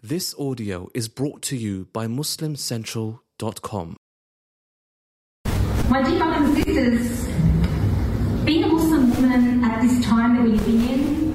This audio is brought to you by MuslimCentral.com. My dear brothers and sisters, being a Muslim woman at this time that we're living in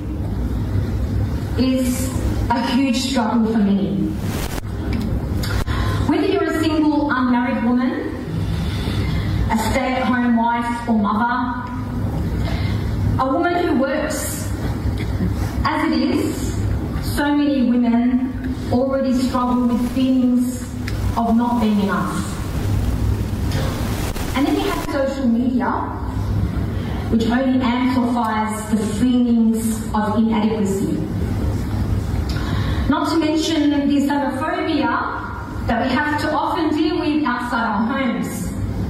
is a huge struggle for many. Whether you're a single, unmarried woman, a stay-at-home wife or mother, a woman who works, as it is, so many women already struggle with feelings of not being enough. And then you have social media, which only amplifies the feelings of inadequacy. Not to mention the Islamophobia that we have to often deal with outside our homes.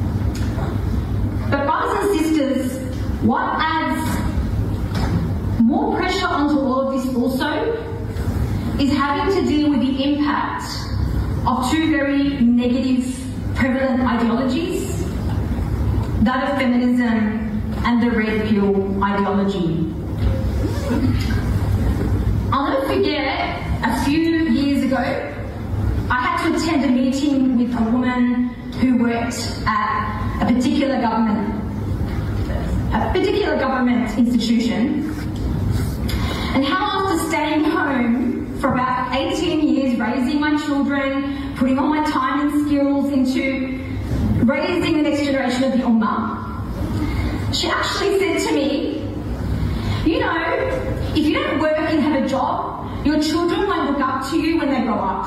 But brothers and sisters, what adds more pressure onto all of this also is having to deal with the impact of two very negative, prevalent ideologies, that of feminism and the red pill ideology. I'll never forget, a few years ago, I had to attend a meeting with a woman who worked at a particular government institution, and how after staying home for about 18 years, raising my children, putting all my time and skills into raising the next generation of the Ummah, she actually said to me, you know, if you don't work and have a job, your children won't look up to you when they grow up.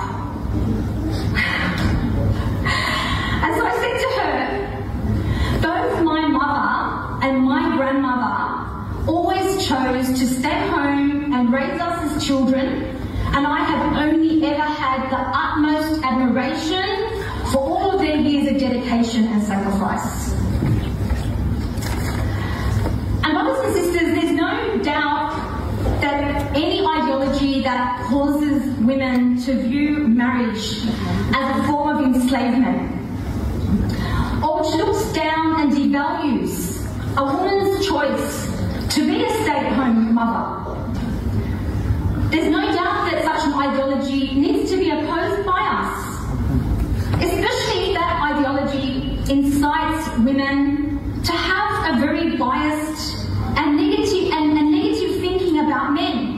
And so I said to her, both my mother and my grandmother always chose to stay home and raise us as children, and I have only ever had the utmost admiration for all of their years of dedication and sacrifice. And brothers and sisters, there's no doubt that any ideology that causes women to view marriage as a form of enslavement, or which looks down and devalues a woman's choice to be a stay-at-home mother. There's no doubt that such an ideology needs to be opposed by us, especially if that ideology incites women to have a very biased and negative thinking about men.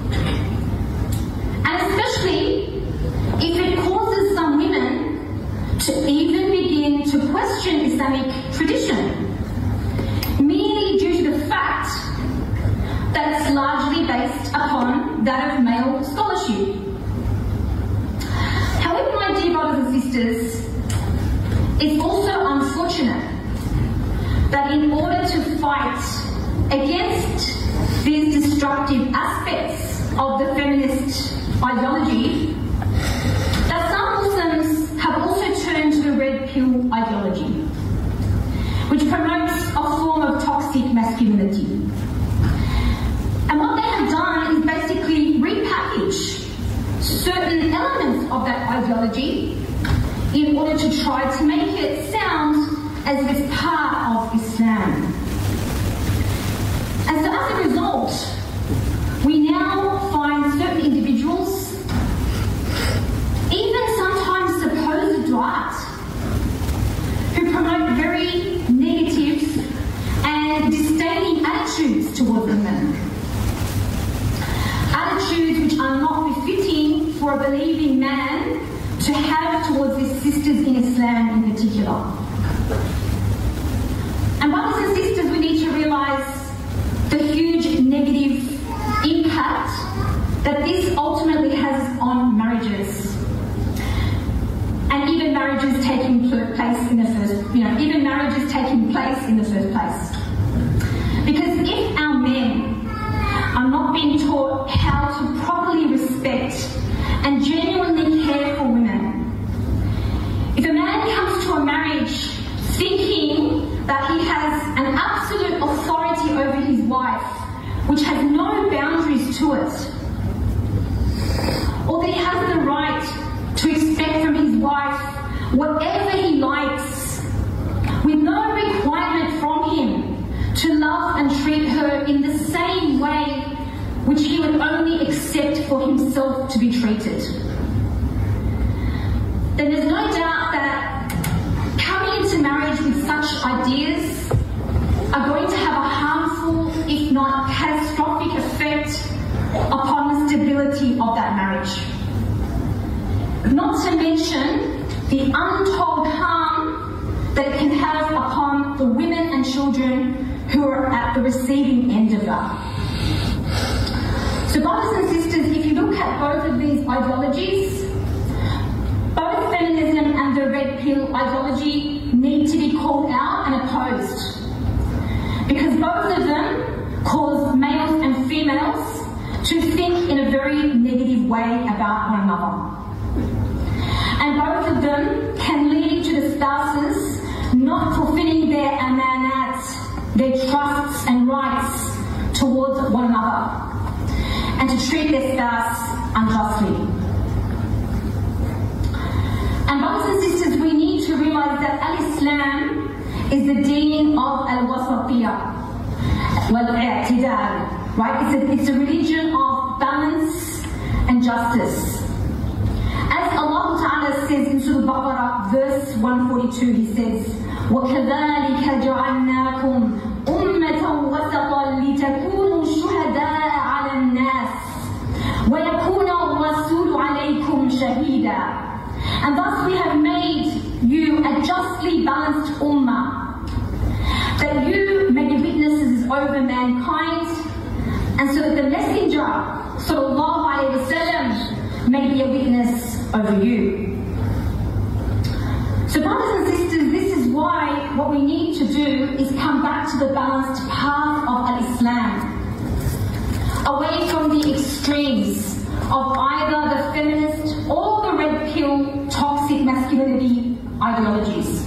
And especially if it causes some women to even begin to question Islamic tradition, merely due to the fact that it's largely based upon that of male scholarship. However, my dear brothers and sisters, it's also unfortunate that in order to fight against these destructive aspects of the feminist ideology, that some Muslims have also turned to the red pill ideology, which promotes a form of toxic masculinity. And what they have done is basically repackage certain elements of that ideology in order to try to make it sound as if it's part of Islam. And so as a result, we now find certain individuals, even sometimes supposed right, who promote very negative and disdaining attitudes towards women. Attitudes which are not befitting for a believing man to have towards his sisters in Islam in particular. And brothers and sisters, we need to realise the huge negative impact that this ultimately has on marriages. And even marriages taking place in the first place. Because if our men are not being taught how to properly respect and genuinely care for women, if a man comes to a marriage thinking that he has an absolute authority over his wife, which has no boundaries to it, or that he has the right to expect from his wife whatever he likes, with no requirement from him to love and treat her in the same way which he would only accept for himself to be treated, then there's no doubt that coming into marriage with such ideas are going to have a harmful, if not catastrophic, effect upon the stability of that marriage. Not to mention the untold harm that it can have upon the women and children who are at the receiving end of that. So brothers and sisters, if you look at both of these ideologies, both feminism and the red pill ideology need to be called out and opposed, because both of them cause males and females to think in a very negative way about one another. And both of them can lead to the spouses not fulfilling their amanat, their trusts and rights towards one another, and to treat their spouse unjustly. And brothers and sisters, we need to realize that Al-Islam is the deen of al-wasatiyah, wal-i'tidal, right? It's a religion of balance and justice. As Allah Ta'ala says in Surah Al-Baqarah, verse 142, He says, وَكَذَلِكَ جَعَلْنَاكُمْ أُمَّةً وَسَطًا لِتَكُونُوا شُهَدَاءَ عَلَى النَّاسِ وَيَكُونَ الرَّسُولُ عَلَيْكُمْ شَهِيدًا. And thus we have made you a justly balanced ummah, that you may be witnesses over mankind, and so that the Messenger sallallahu alayhi wa sallam may be a witness over you. So brothers and sisters, this is why what we need to do is come back to the balanced path of Al-Islam, away from the extremes of either the feminist or the red pill toxic masculinity ideologies.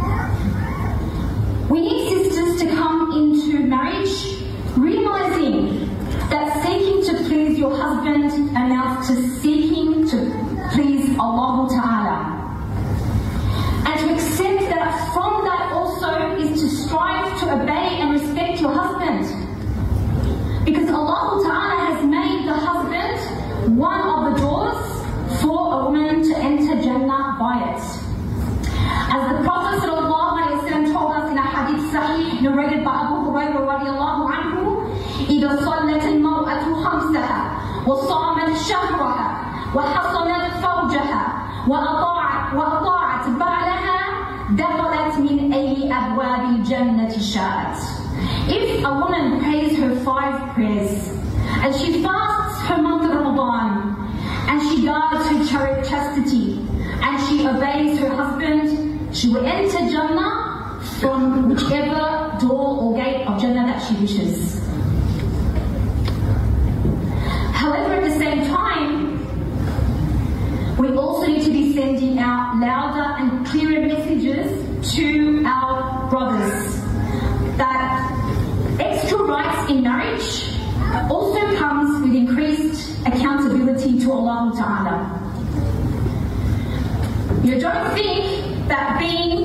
We need sisters to come into marriage realizing that seeking to please your husband amounts to seeking to please Allah Ta'ala, and to accept that from that also is to strive to obey and respect your husband, because Allah Ta'ala has made the husband one of the doors for a woman to enter Jannah by it. As the Prophet ﷺ told us in a hadith sahih narrated by Abu Hurairah radiallahu anhu, إِذَا صَلَّتِ الْمَرْأَةُ خَمْسَهَا وَصَامَتْ شَهْرَهَا وَحَصَنَتْ فَرْجَهَا وَأَطَاعَتْ بَعْلَهَا دَخَلَتْ مِنْ أَيِّ أَبْوَابِ الْجَنَّةِ شَاءَتْ. If a woman prays her 5 prayers, and she fasts her month of Ramadan, and she guards her chastity, and she obeys her husband, she will enter Jannah from whichever door or gate of Jannah that she wishes. However, at the same time, we also need to be sending out louder and clearer messages to our brothers that extra rights in marriage also comes with increased accountability to Allah Ta'ala. You don't think that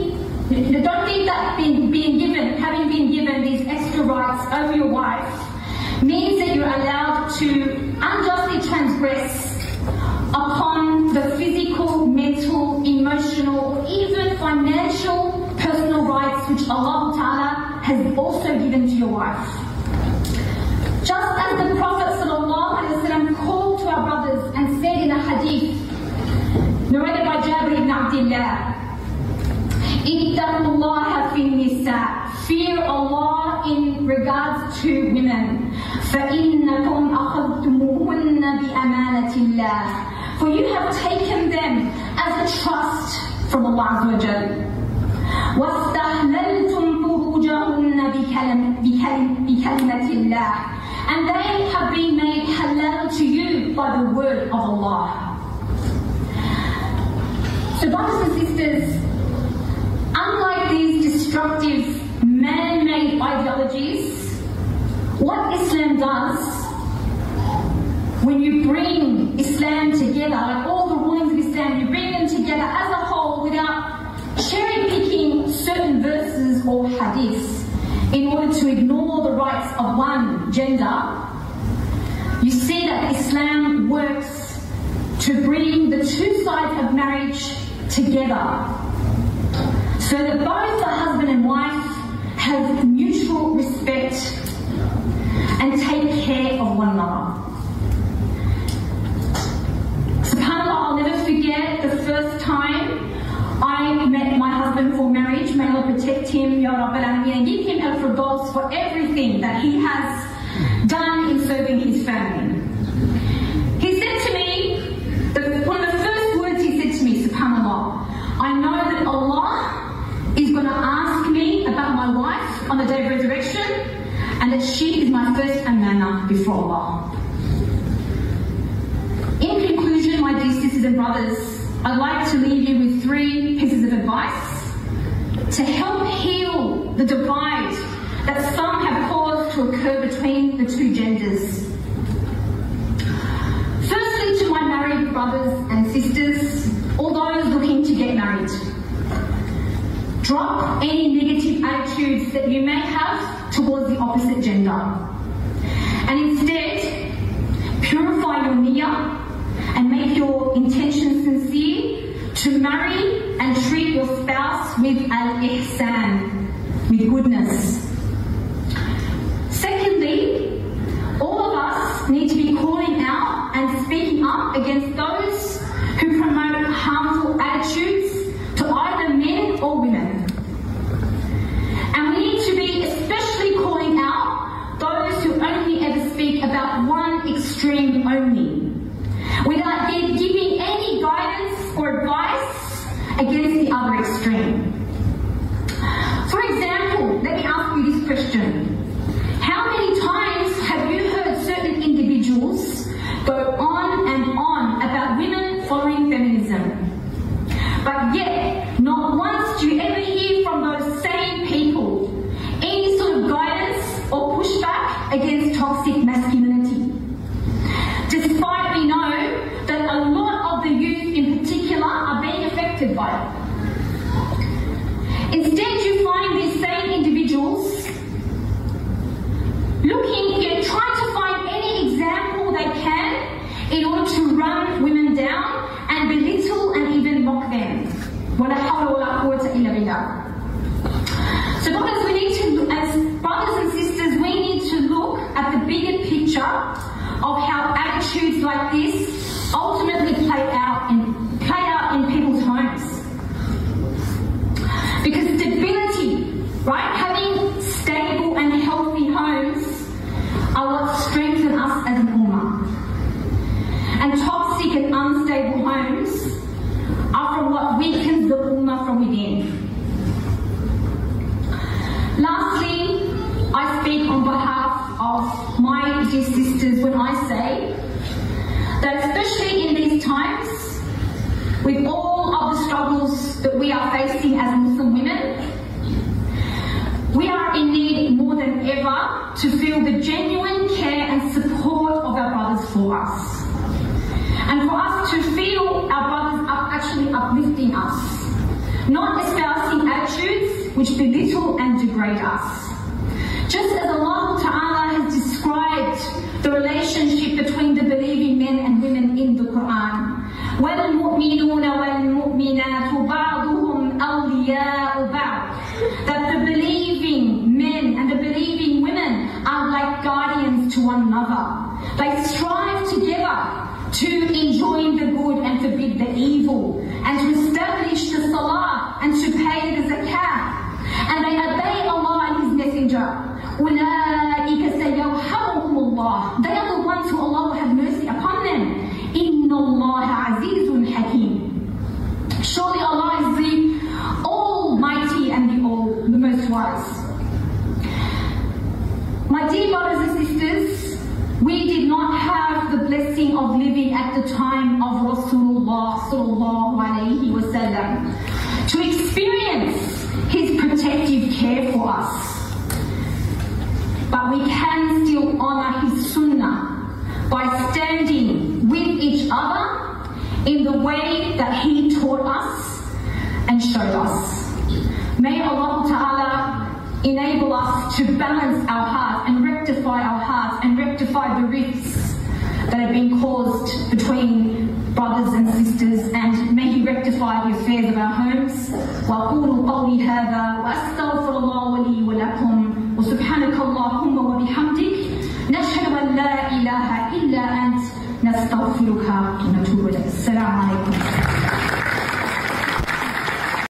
having been given these extra rights over your wife means that you're allowed to unjustly transgress upon the physical, mental, emotional, or even financial personal rights which Allah Ta'ala has also given to your wife. Just as the Prophet ﷺ called to our brothers and said in a hadith narrated by Jabir ibn Abdullah, اتقوا الله في النساء, fear Allah in regards to women, فإنكم أخذتموهن بأمانة الله, for you have taken them as a trust from Allah Azza wa Jal. واستحللتم فروجهن بكلمة الله, and they have been made halal to you by the word of Allah. So brothers and sisters, unlike these destructive man-made ideologies, what Islam does, when you bring Islam together, like all the rulings of Islam, you bring them together as a whole without cherry-picking certain verses or hadiths in order to ignore the rights of one gender, you see that Islam works to bring the two sides of marriage together so that both the husband and wife have mutual respect and take care of one another. SubhanAllah, I'll never forget the first time I met my husband for marriage. May Allah protect him, Ya Rabbil Alameen, and give him al-Firdaus for everything that he has done in serving his family. He said to me, one of the first words he said to me, SubhanAllah, I know that Allah is going to ask me about my wife on the day of resurrection, and that she is my first amana before Allah. In conclusion, my dear sisters and brothers, I'd like to leave you with 3 pieces of advice to help heal the divide that some have caused to occur between the two genders. Firstly, to my married brothers and sisters, or those looking to get married, drop any negative attitudes that you may have towards the opposite gender, and instead purify your niyyah and make your intention sincere to marry and treat your spouse with al-ihsan, with goodness. Secondly, all of us need to be calling out and speaking up against those who promote harmful attitudes to either men or women. And we need to be especially calling out those who only ever speak about one extreme only, without giving any guidance or advice against the other extreme. For example, let me ask you this question. How many times have you heard certain individuals go on and on about women following feminism? But yet, not once do you ever hear from those same people any sort of guidance or pushback against toxic masculinity, despite we know that a lot of the youth in particular are being affected by it. Instead, you find these same individuals trying to find any example they can in order to run women down and belittle and even mock them. So brothers, we need to, as brothers and sisters, we need to look at the bigger picture of how attitudes like this ultimately play out in people's homes. Because stability, right, having stable and healthy homes are what strengthen us as an ummah. And toxic and unstable homes are from what weakens the ummah from within. Lastly, I speak on behalf of my dear sisters when I say that especially in these times, with all of the struggles that we are facing as Muslim women, we are in need more than ever to feel the genuine care and support of our brothers for us. And for us to feel our brothers are actually uplifting us, not espousing attitudes which belittle and degrade us. Just as Allah Ta'ala has described the relationship between the believing men and women in the Quran, وَالْمُؤْمِنُونَ وَالْمُؤْمِنَاتُ بَعْضُهُمْ أَوْلِيَاءُ بَعْضٍ, that the believing men and the believing women are like guardians to one another. They strive together to enjoin the good and forbid the evil, and to establish the salah and to pay the zakat, and they obey Allah and His Messenger. أُولَٰئِكَ سَيَرْحَمُهُمُ اللَّهُ, they are the ones who Allah will have mercy upon them. إِنَّ اللَّهَ عَزِيزٌ حَكِيمٌ, surely Allah is the Almighty and the most wise. My dear brothers and sisters, we did not have the blessing of living at the time of Rasulullah sallallahu alayhi wa sallam to experience his protective care for us. But we can still honor his sunnah by standing with each other in the way that he taught us and showed us. May Allah Ta'ala enable us to balance our hearts and rectify our hearts and rectify the rifts that have been caused between brothers and sisters, and may He rectify the affairs of our homes. وأقول قولي هذا وأستغفر الله لي ولكم وسبحانك اللهم وبحمدك نشهد أن لا إله إلا أنت نستغفرك ونتوب إليك. السلام عليكم.